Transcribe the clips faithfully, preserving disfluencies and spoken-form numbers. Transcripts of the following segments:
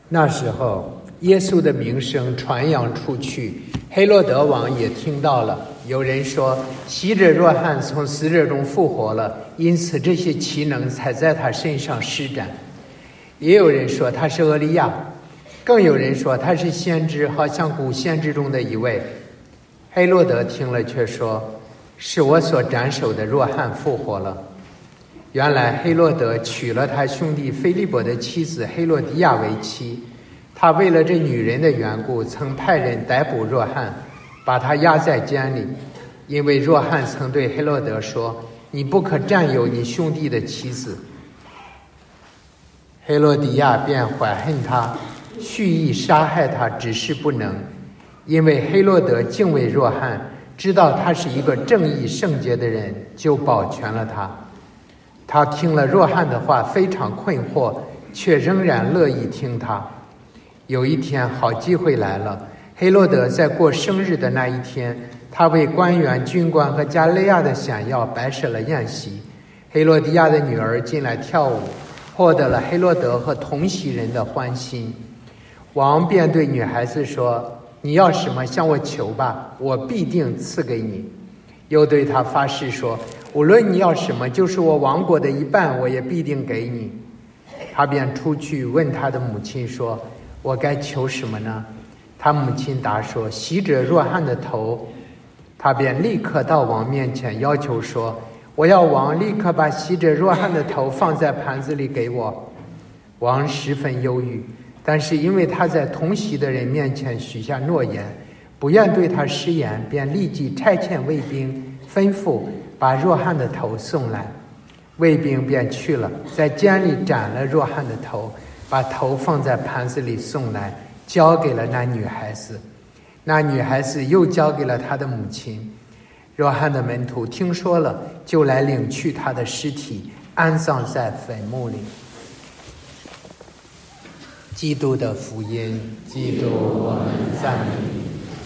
那时候，耶稣的名声传扬出去，黑落德王也听到了。有人说，洗者若翰从死者中复活了，因此这些奇能才在他身上施展。也有人说他是厄利亚，更有人说他是先知，好像古先知中的一位。黑落德听了却说，是我所斩首的若翰复活了。原来黑落德娶了他兄弟腓利伯的妻子黑落迪亚为妻，他为了这女人的缘故，曾派人逮捕若翰，把他押在监里。因为若翰曾对黑落德说，你不可占有你兄弟的妻子。黑落迪亚便怀恨他，蓄意杀害他，只是不能，因为黑落德敬畏若翰，知道他是一个正义圣洁的人，就保全了他。他听了若翰的话，非常困惑，却仍然乐意听他。有一天，好机会来了。黑落德在过生日的那一天，他为官员、军官和加利亚的显要摆设了宴席。黑落迪亚的女儿进来跳舞，获得了黑落德和同席人的欢心。王便对女孩子说，你要什么向我求吧，我必定赐给你。又对他发誓说，无论你要什么，就是我王国的一半，我也必定给你。他便出去问他的母亲说，我该求什么呢？他母亲答说，洗者若翰的头。他便立刻到王面前要求说，我要王立刻把洗者若翰的头放在盘子里给我。王十分忧郁，但是因为他在同席的人面前许下诺言，不愿对他失言，便立即差遣卫兵吩咐把若翰的头送来。卫兵便去了，在监里斩了若翰的头，把头放在盘子里送来，交给了那女孩子。那女孩子又交给了她的母亲。若翰的门徒听说了，就来领去他的尸体，安葬在坟墓里。基督的福音。基督，我们赞美你。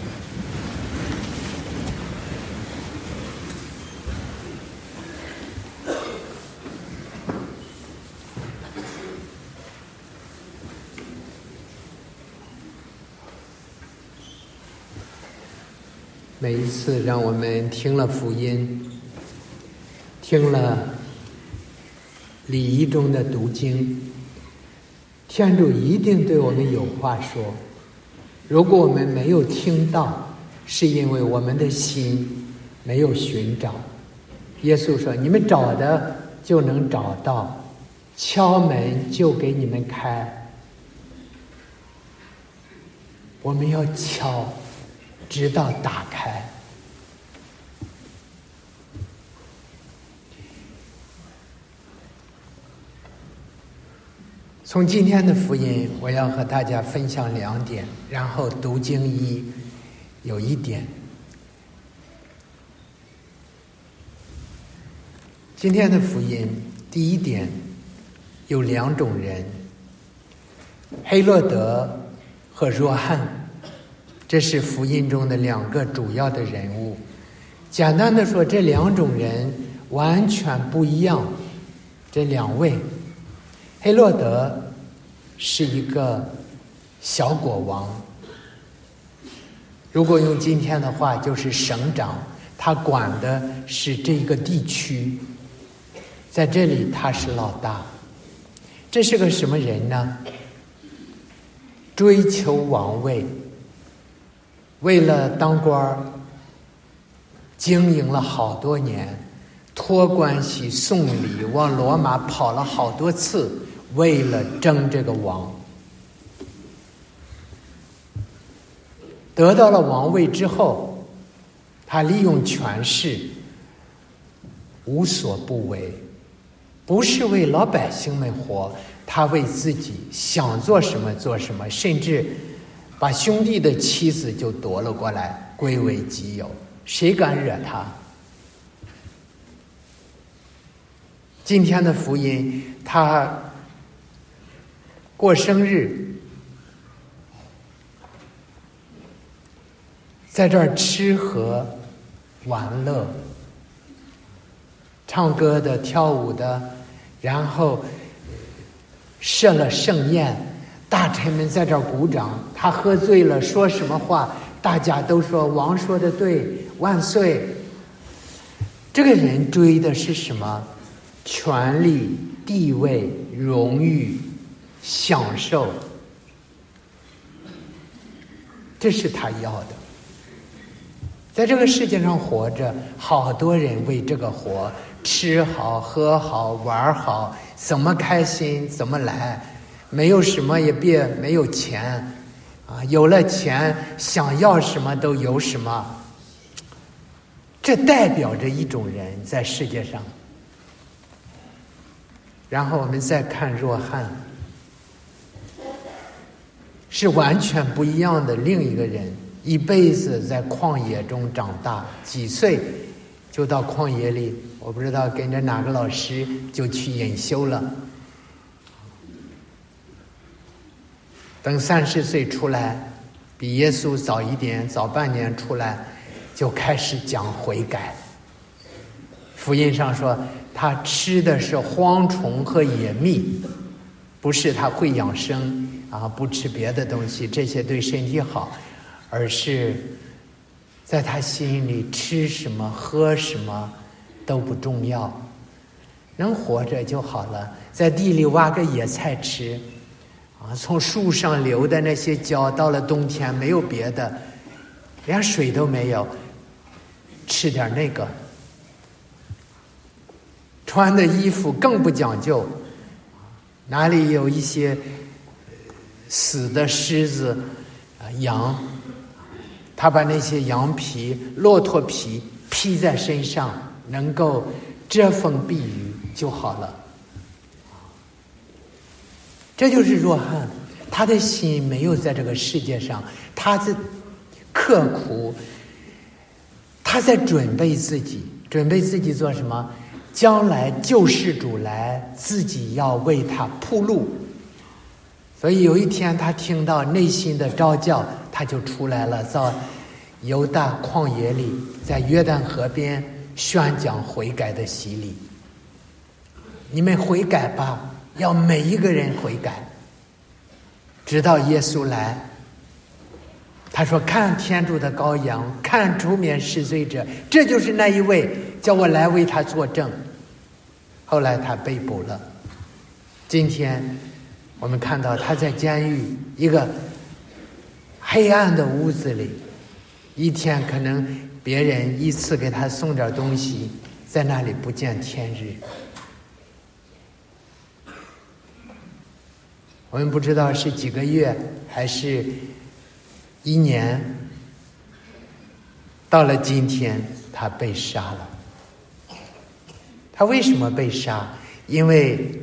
每一次让我们听了福音，听了礼仪中的读经，天主一定对我们有话说。如果我们没有听到，是因为我们的心没有寻找。耶稣说，你们找的就能找到，敲门就给你们开。我们要敲，直到打开。从今天的福音，我要和大家分享两点，然后读经一有一点。今天的福音第一点有两种人，黑落德和若翰，这是福音中的两个主要的人物。简单的说，这两种人完全不一样。这两位，黑落德是一个小国王，如果用今天的话就是省长，他管的是这个地区，在这里他是老大。这是个什么人呢？追求王位，为了当官经营了好多年，托关系送礼，往罗马跑了好多次，为了争这个王。得到了王位之后，他利用权势无所不为，不是为老百姓们活，他为自己想做什么做什么，甚至把兄弟的妻子就夺了过来，归为己有。谁敢惹他？今天的福音，他过生日，在这儿吃喝玩乐，唱歌的、跳舞的，然后设了盛宴， 大臣们在这儿鼓掌，他喝醉了说什么话，大家都说王说的对，万岁。这个人追的是什么？权力、地位、荣誉、享受，这是他要的。在这个世界上活着，好多人为这个活，吃好喝好玩好，怎么开心怎么来，没有什么也别没有钱啊，有了钱想要什么都有什么。这代表着一种人在世界上。然后我们再看若翰，是完全不一样的另一个人，一辈子在旷野中长大，几岁就到旷野里，我不知道跟着哪个老师就去隐修了。等三十岁出来，比耶稣早一点，早半年出来，就开始讲悔改。福音上说他吃的是蝗虫和野蜜，不是他会养生啊，不吃别的东西，这些对身体好，而是在他心里吃什么喝什么都不重要，能活着就好了。在地里挖个野菜吃啊，从树上流的那些胶，到了冬天没有别的，连水都没有，吃点那个。穿的衣服更不讲究，哪里有一些死的狮子、羊，他把那些羊皮、骆驼皮披在身上，能够遮风避雨就好了。这就是若翰，他的心没有在这个世界上，他在刻苦，他在准备自己，准备自己做什么？将来救世主来，自己要为他铺路。所以有一天他听到内心的召叫，他就出来了，在犹大旷野里，在约旦河边宣讲悔改的洗礼。你们悔改吧，要每一个人悔改，直到耶稣来。他说，看天主的羔羊，看除免世罪者，这就是那一位，叫我来为他作证。后来他被捕了，今天我们看到他在监狱一个黑暗的屋子里，一天可能别人一次给他送点东西，在那里不见天日。我们不知道是几个月还是一年，到了今天他被杀了。他为什么被杀？因为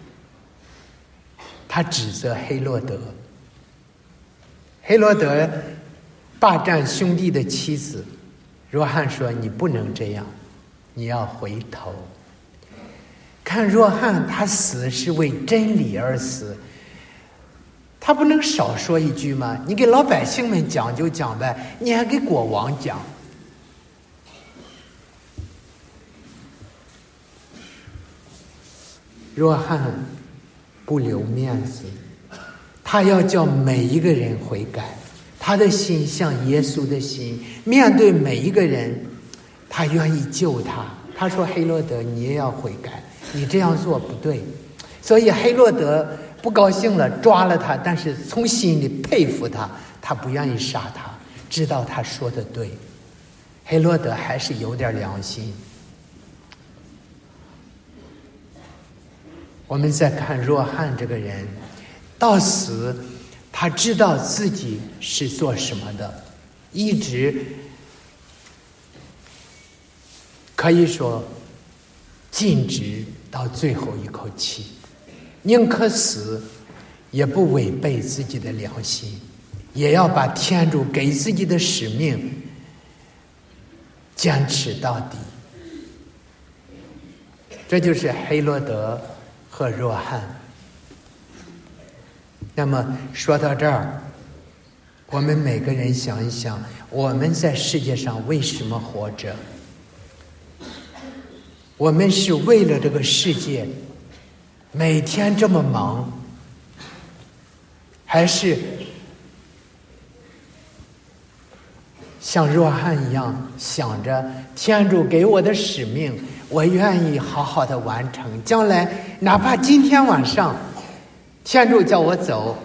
他指责黑落德。黑落德霸占兄弟的妻子，若翰说你不能这样，你要回头。看若翰，他死是为真理而死，他不能少说一句吗？你给老百姓们讲就讲呗，你还给国王讲。若翰不留面子，他要叫每一个人悔改，他的心像耶稣的心，面对每一个人他愿意救他。他说黑落德你也要悔改，你这样做不对。所以黑落德不高兴了，抓了他，但是从心里佩服他，他不愿意杀他，知道他说的对。黑落德还是有点良心。我们再看若翰这个人，到死他知道自己是做什么的，一直可以说尽职到最后一口气，宁可死也不违背自己的良心，也要把天主给自己的使命坚持到底。这就是黑落德和若翰。那么说到这儿，我们每个人想一想，我们在世界上为什么活着？我们是为了这个世界，每天这么忙， 还是像若翰一样想着天主给我的使命，我愿意好好的完成，将来哪怕今天晚上天主叫我走，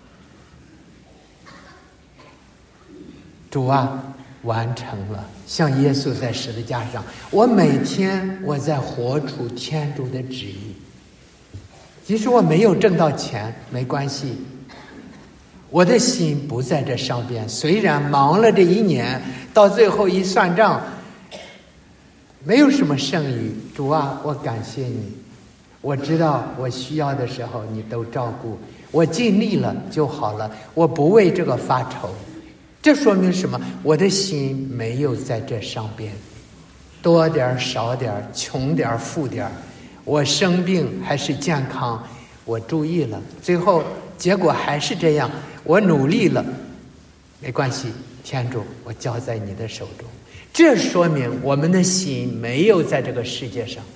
主啊，完成了，像耶稣在十字架上，我每天我在活出天主的旨意。即使我没有挣到钱没关系，我的心不在这上边。虽然忙了这一年，到最后一算账没有什么剩余，主啊，我感谢你，我知道我需要的时候你都照顾，我尽力了就好了，我不为这个发愁。这说明什么？我的心没有在这上边，多点少点，穷点富点，我生病还是健康，我注意了，最后结果还是这样，我努力了，没关系，天主，我交在你的手中。这说明我们的心没有在这个世界上。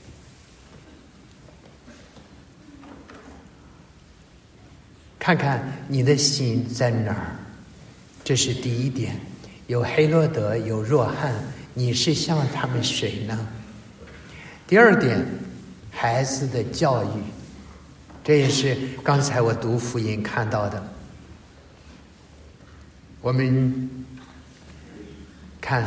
看看你的心在哪儿，这是第一点。有黑落德，有若翰，你是像他们谁呢？第二点，孩子的教育，这也是刚才我读福音看到的。我们看，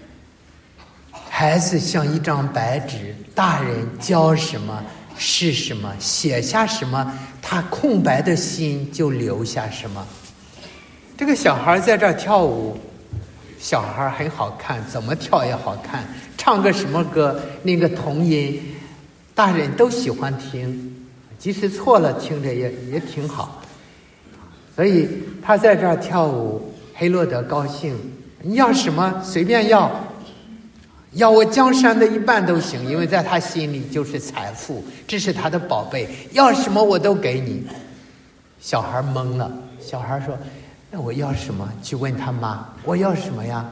孩子像一张白纸，大人教什么是什么，写下什么，他空白的心就留下什么。这个小孩在这儿跳舞，小孩很好看，怎么跳也好看，唱个什么歌，那个童音大人都喜欢听，即使错了听着也也挺好。所以他在这儿跳舞，黑落德高兴，你要什么随便要，要我江山的一半都行，因为在他心里就是财富，这是他的宝贝，要什么我都给你。小孩懵了，小孩说，那我要什么？去问他妈，我要什么呀？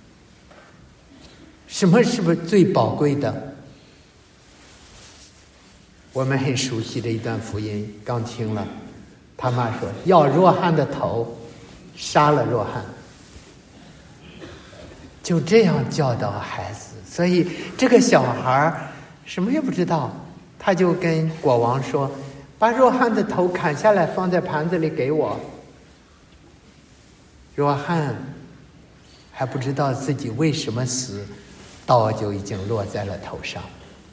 什么是不是最宝贵的？我们很熟悉的一段福音，刚听了，他妈说要若翰的头，杀了若翰。就这样教导孩子，所以这个小孩什么也不知道，他就跟国王说，把若翰的头砍下来放在盘子里给我。若翰还不知道自己为什么死，刀就已经落在了头上。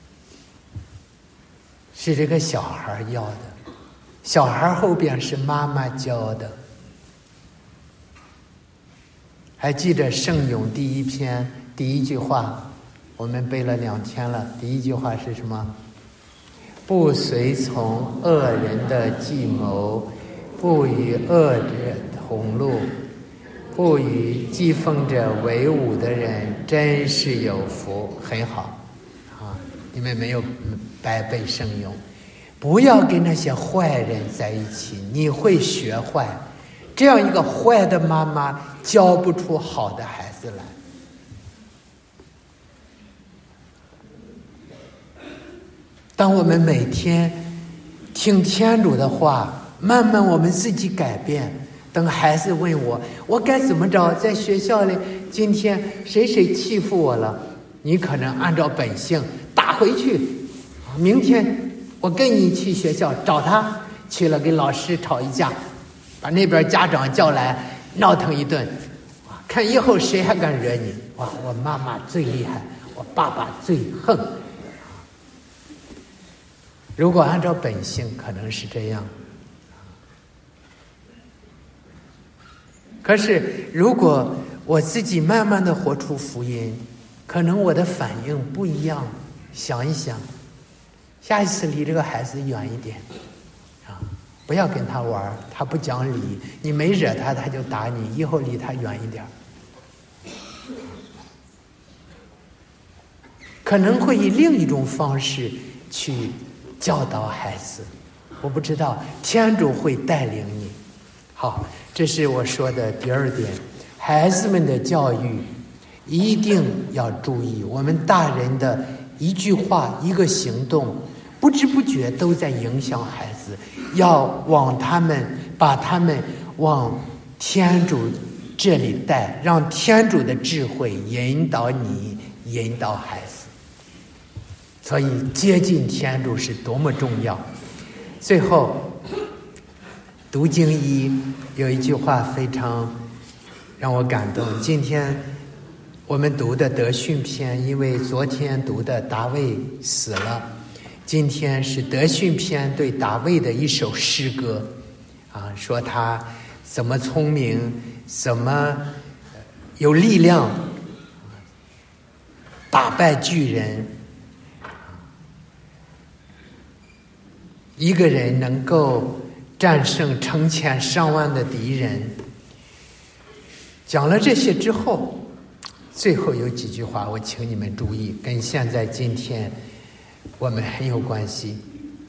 是这个小孩要的，小孩后边是妈妈教的。还记得圣咏第一篇第一句话，我们背了两天了。第一句话是什么？不随从恶人的计谋，不与恶者同路，不与讥讽者为伍的人，真是有福。很好啊，你们没有白背圣咏。不要跟那些坏人在一起，你会学坏。这样一个坏的妈妈教不出好的孩子来。当我们每天听天主的话，慢慢我们自己改变。等孩子问我，我该怎么着？在学校里，今天谁谁欺负我了？你可能按照本性打回去。明天我跟你去学校找他，去了跟老师吵一架，把那边家长叫来闹腾一顿，看以后谁还敢惹你。哇，我妈妈最厉害，我爸爸最横。如果按照本性可能是这样，可是如果我自己慢慢的活出福音，可能我的反应不一样。想一想，下一次离这个孩子远一点啊，不要跟他玩，他不讲理，你没惹他他就打你，以后离他远一点。可能会以另一种方式去教导孩子，我不知道，天主会带领你。好，这是我说的第二点，孩子们的教育一定要注意，我们大人的一句话一个行动不知不觉都在影响孩子，要往他们把他们往天主这里带，让天主的智慧引导你，引导孩子。所以接近天主是多么重要。最后读经一有一句话非常让我感动。今天我们读的德训篇，因为昨天读的大卫死了，今天是德训篇对大卫的一首诗歌啊，说他怎么聪明，怎么有力量打败巨人，一个人能够战胜成千上万的敌人。讲了这些之后，最后有几句话我请你们注意，跟现在今天我们很有关系。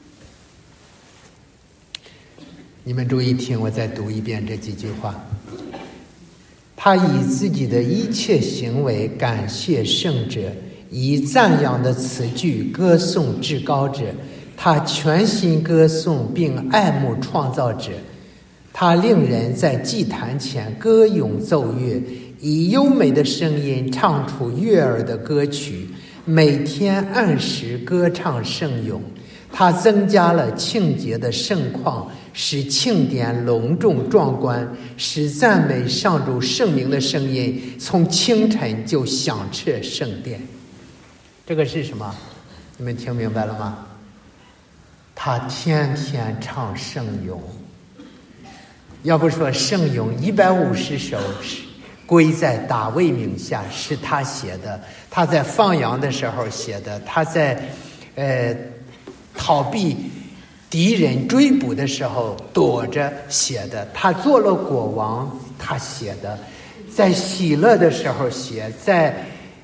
你们注意听，我再读一遍这几句话。他以自己的一切行为感谢圣者，以赞扬的词句歌颂至高者。他全心歌颂并爱慕创造者，他令人在祭坛前歌咏奏乐，以优美的声音唱出悦耳的歌曲，每天按时歌唱圣咏。他增加了庆节的盛况，使庆典隆重壮观，使赞美上主圣名的声音从清晨就响彻圣殿。这个是什么？你们听明白了吗？他天天唱圣咏，要不说圣咏一百五十首归在大卫名下，是他写的，他在放羊的时候写的，他在呃逃避敌人追捕的时候躲着写的，他做了国王他写的，在喜乐的时候写，在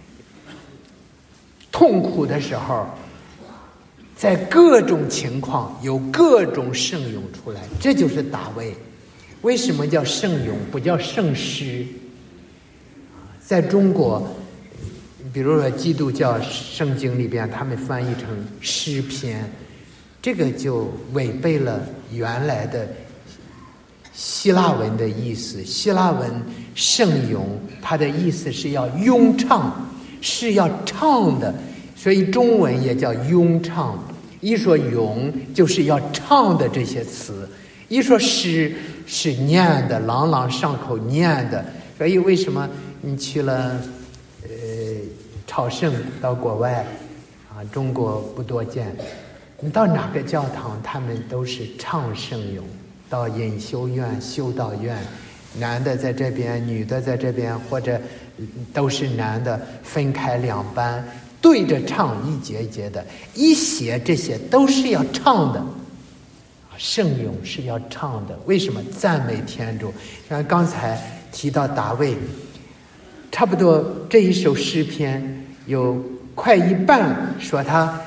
痛苦的时候，在各种情况有各种圣咏出来。这就是大卫。为什么叫圣咏不叫圣诗？在中国比如说基督教圣经里边他们翻译成诗篇，这个就违背了原来的希腊文的意思。希腊文圣咏它的意思是要咏唱，是要唱的，所以中文也叫咏唱。一说咏就是要唱的这些词，一说诗是念的，朗朗上口念的。所以为什么你去了呃朝圣到国外啊，中国不多见，你到哪个教堂他们都是唱圣咏。到隐修院修道院，男的在这边女的在这边，或者都是男的分开两班对着唱，一节一节的，一写这些都是要唱的。圣咏是要唱的，为什么？赞美天主。像刚才提到大卫，差不多这一首诗篇有快一半说他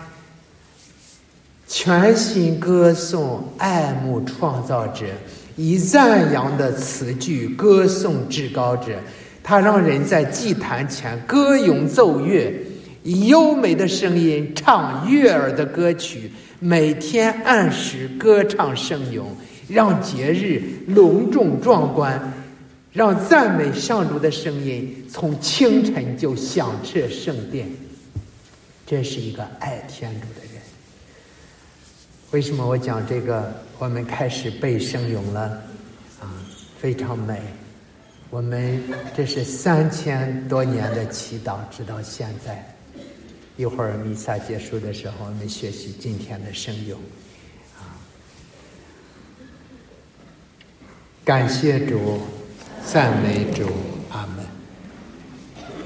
全心歌颂爱慕创造者，以赞扬的词句歌颂至高者。他让人在祭坛前歌咏奏乐，以优美的声音唱悦耳的歌曲，每天按时歌唱圣咏，让节日隆重壮观，让赞美上主的声音从清晨就响彻圣殿。这是一个爱天主的人。为什么我讲这个？我们开始背圣咏了啊，非常美。我们这是三千多年的祈祷，直到现在。一会儿弥撒结束的时候，我们学习今天的圣咏啊。感谢主，赞美主，阿们。